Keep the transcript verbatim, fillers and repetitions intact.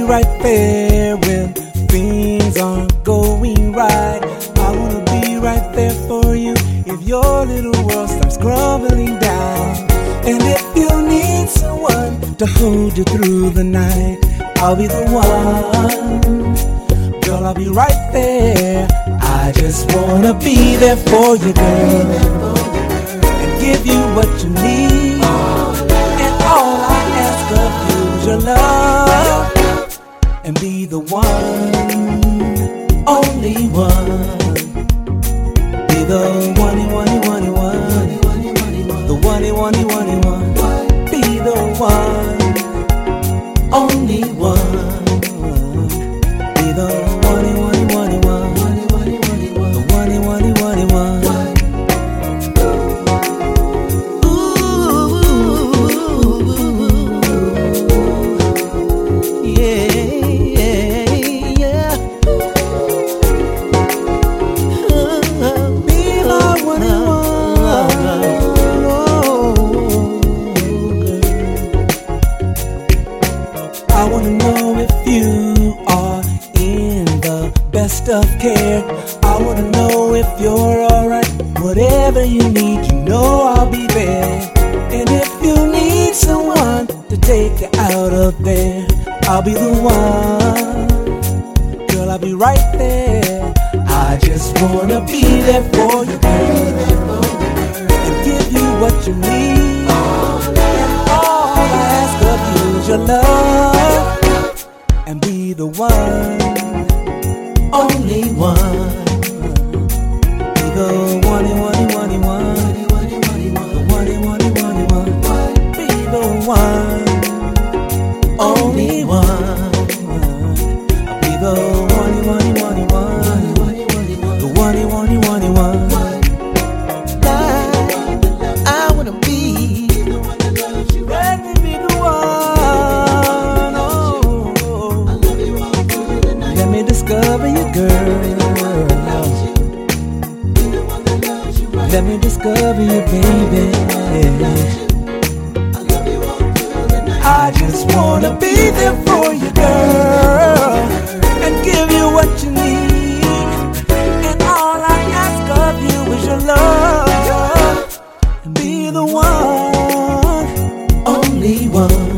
right there when things aren't going right. I wanna be right there for you if your little world starts crumbling down. And if you need someone to hold you through the night, I'll be the one. Girl, I'll be right there. I just wanna be there for you, girl, and give you what you need. And all I ask of you is your love, and be the one, only one. Be the one, one, one, one, the one, one, one, one. Be the one, only one. Be the one, one, one, one, the one, one, one, one. Ooh, yeah, yeah. Be my one, I wanna know if you are in the best of care. I wanna know if you're alright. Whatever you need, you know I'll be there. And if you need someone to take you out of there, I'll be the one. Girl, I'll be right there. I just wanna be there for you, girl, and give you what you need. And all I ask of you is your love, and be the one, only one. Be the one, one, one, one, the one, one, one, one. Be the one, only one. Be the one, one, one, one, the one, one, one, one. I wanna be. Let me be the one. Oh, let me discover you, girl. Let me discover you, baby. I just wanna be there for you, girl, and give you what you need. And all I ask of you is your love, and be the one, only one.